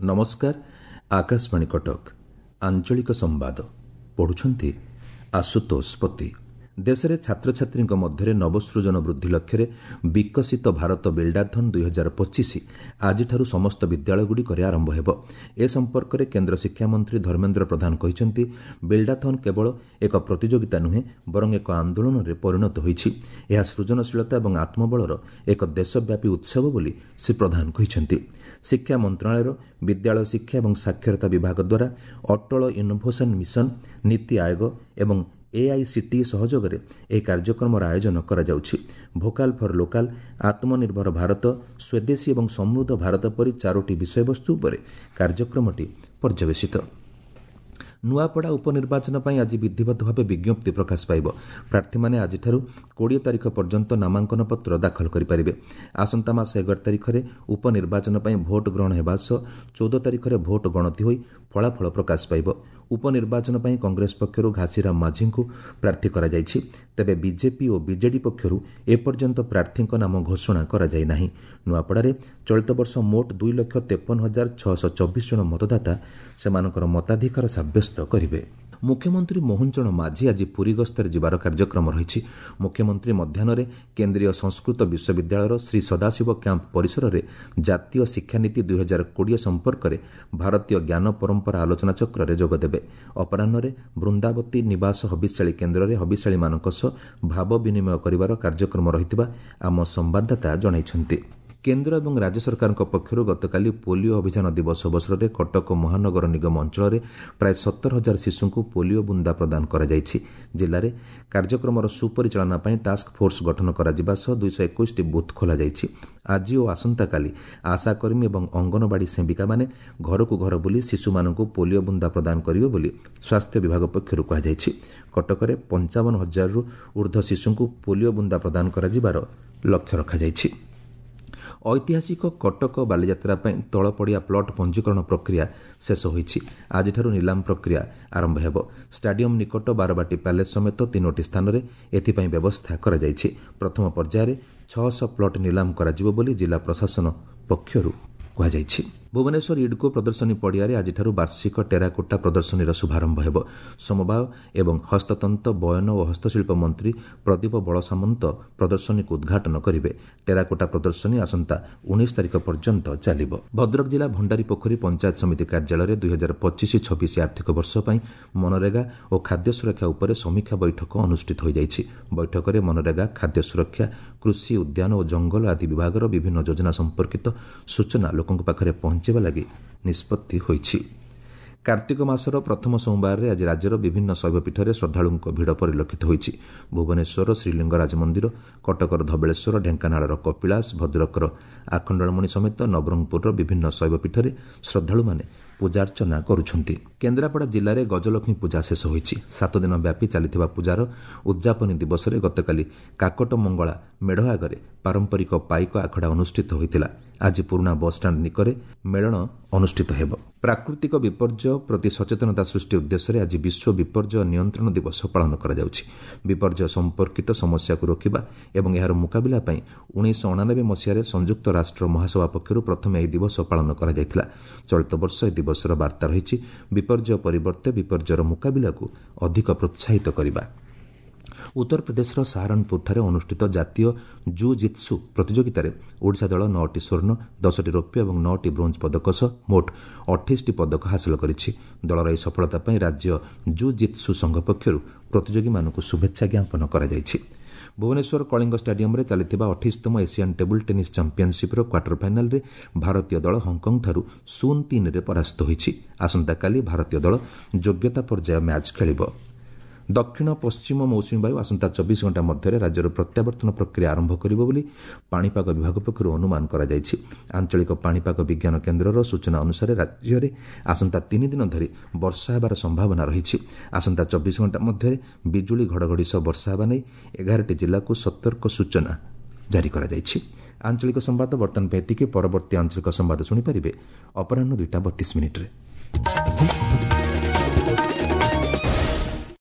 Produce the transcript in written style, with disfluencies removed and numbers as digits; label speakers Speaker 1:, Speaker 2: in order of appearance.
Speaker 1: नमस्कार आकाशवाणी कटक आंचलिक संवाद पढ़ुछंती आशुतोष पति। देश में छात्र छात्री मध्य नवसृजन वृद्धि लक्ष्य विकसित भारत बिल्डाथन 2025 आज समस्त विद्यालयगुड़िक आरंभ हो। ए संपर्क में केन्द्र शिक्षा मंत्री धर्मेन्द्र प्रधान कहते बिल्डाथन केवल एक प्रतियोगिता नुहे बरं एक आंदोलन में परिणत होइछि। यह सृजनशीलता और आत्मबलर एक देशव्यापी उत्सव बोली श्री प्रधान कहते। शिक्षा मंत्रालय विद्यालय शिक्षा और साक्षरता विभाग द्वारा अटल इनोभेशन मिशन नीति आयोग और AICTE सहयोग में यह कार्यक्रम आयोजन करा जाउछि। भोकाल फॉर लोकाल, आत्मनिर्भर भारत, स्वदेशी और समृद्ध भारत परि 4टी विषयवस्तु पर कार्यक्रमटी पर्यवेसित। नुआपड़ा उपनिर्वाचन पर आज विधिवत भाव विज्ञप्ति प्रकाश पाइब। प्रार्थी मैंने आज 20 तारिख पर्यंत नामांकन पत्र दाखल करेंगे। आसंता मास 11 तारिख में उपनिर्वाचन पर भोट ग्रहण होगा सह 14 तारिख में भोट गणति हो फलाफल प्रकाश पाइब। उपनिर्वाचन पर कांग्रेस पक्षर घासीराम माझी को प्रार्थी करा जायछि। तेबे बीजेपी और बीजेडी पक्षर एपर्यंत प्रार्थी नाम घोषणा करा जाय नाही। नुआपड़ारे चलित वर्ष मोट 2,53,624 जन मतदाता सेमानकर मताधिकार साब्यस्त करिवे। मुख्यमंत्री मोहन चरण माझी आज पुरी गस्तर जिबार कार्यक्रम रही। मुख्यमंत्री मध्याह्न केन्द्रीय संस्कृत विश्वविद्यालय श्री सदाशिव कैंप परिसर में जातीय शिक्षानीति 2020 संपर्क में भारतीय ज्ञान परंपरा आलोचना चक्र में जोगदेवे। अपराह्न वृंदावती निवास हबिशाली केन्द्र में हबिशाली मानक सह भाव विनिमय करिवार कार्यक्रम रही आम संवाददाता जणाइछन्ति। केन्द्र और राज्य सरकार पक्षर गतकाली पोलियो अभियान दिवस अवसर में कटक महानगर निगम अंचल प्राय 70,000 शिशु को पोलियो बुंदा प्रदान करा जायछि। जिले में कार्यक्रम सुपरिचालना टास्क फोर्स गठन करा जिबा सह 221 बूथ खोला जायछि। आज और आसंता काली आशाकर्मी और अंगनवाड़ी सेविका माने घर को घर बुली शिशु मानकु पोलियो बुंदा प्रदान करिवे बोली स्वास्थ्य विभाग पक्षर कहा जायछि। कटक में 55,000 रु ऊर्ध्व शिशु को पोलियो बुंदा प्रदान करा जिबार लक्ष्य रखा जायछि। ऐतिहासिक कटक बालीजात्रा तलपड़िया प्लट पंजीकरण प्रक्रिया शेष होइछि। आज नीलाम प्रक्रिया आरंभ हेबो। स्टाडियम निकट बारबाटी पैलेस समेत 3टी स्थान में एथिपाई व्यवस्था करा जायछि। प्रथम पर्यायर 600 प्लट नीलाम कराजिबो बोली जिला प्रशासन पक्षरु कहा जायछि। भुवनेश्वर इडको प्रदर्शनी पड़िया आज वार्षिक टेराकोटा प्रदर्शनी शुभारंभ हेबो। समवाय एवं हस्ततंत बयन और हस्तशिल्प मंत्री प्रदीप बलसामंत प्रदर्शनी को उद्घाटन करेंगे। टेराकोटा प्रदर्शनी आसंता 19 तारिख पर्यंत चलिबो। भद्रक जिला भंडारीपोखरी पंचायत समिति कार्यालय 2025-26 आर्थिक वर्ष पर मनरेगा और खाद्य सुरक्षा उपर समीक्षा बैठक अनुष्ठित हो जायछि। बैठक में मनरेगा, खाद्य सुरक्षा, कृषि, उद्यान और जंगल आदि विभाग विभिन्न योजना संपर्कित सूचना लोकों पाखरे पहुंचेबा लगी निष्पत्ति होइछि। कार्तिक मासर प्रथम सोमवार में आज राज्यर विभिन्न शैवपीठ में श्रद्धालुओं भिड़ परिलक्षित होइछि। भुवनेश्वर श्रीलिंगराज मंदिर, कटकर धबलेश्वर, ढेंकानाल कपिलास, भद्रकर आखंडलमणि समेत नवरंगपुर विभिन्न शैवपीठ में श्रद्धालु माने पूजार्चना करुछंती। केन्द्रापड़ा जिले में गजलक्ष्मी पूजा शेष होइछि। 7 दिन व्यापी चलिथिबा पूजार उद्यापनी दिवस में गतकाली काकट मंगला मेढ़ आगे पारंपरिक पाइक आखड़ा अनुष्ठित होइतिला। आज पुराना बसस्टाण्ड निकरे मेलन अनुष्ठित हेब। प्राकृतिक विपर्यय प्रति सचेतनता सृष्टि उद्देश्य आज विश्व विपर्यय नियंत्रण दिवस पालन करा जाउछि। विपर्यय संपर्कित समस्या को रोकिबा एवं यार मुकाबिला पई 1999 मसीह संयुक्त राष्ट्र महासभा पक्षरु प्रथम यह दिवस पालन करा जायतिला। चलित वर्ष यह दिवसर वार्ता रही विपर्यय परिवर्ते विपर्ययर मुकाबिला को अधिक प्रोत्साहित करबा। उत्तर प्रदेशर सहारनपुर अनुष्ठित जातीय जू-जित्सु प्रतियोगिता ओडिशा दल 9टी स्वर्ण, 10टी रौप्य और 9टी ब्रोंज पदक सह मोट 28टी पदक हासिल करिछि। दलर यह सफलता पर राज्य जू-जित्सु संघ पक्षरु प्रतियोगी मानकु शुभेच्छा ज्ञापन करा जायछि। भुवनेश्वर कलिंग स्टाडियम रे चलिथिबा 28तम Asian table tennis championship quarter final रे भारतीय दल हांगकांग ठारू 0-3 रे परास्त होइछि। आसंता काली भारतीय दल योग्यता पर्याय मैच खेलिबो। दक्षिण पश्चिम मौसुमी वायु आसंता 24 घंटा मध्य राज्यर प्रत्यावर्तन प्रक्रिया आरंभ करिबो बोली पाणीपाग विभाग पक्षरु अनुमान करा जायछि। आंचलिक पाणीपाग विज्ञान केन्द्रर सूचना अनुसार राज्य में आसंता 3 दिन धरी वर्षा हेबार संभावना रही। आसंता 24 घंटा मध्य बिजुली घड़घड़ी सह वर्षा हेबा नै 11टी जिला को सतर्क सूचना जारी करा जायछि। आंचलिक संवाद बर्तन पेतिके परवर्ती आंचलिक संवाद सुनि परिबे अपराह्न 2:32 रे।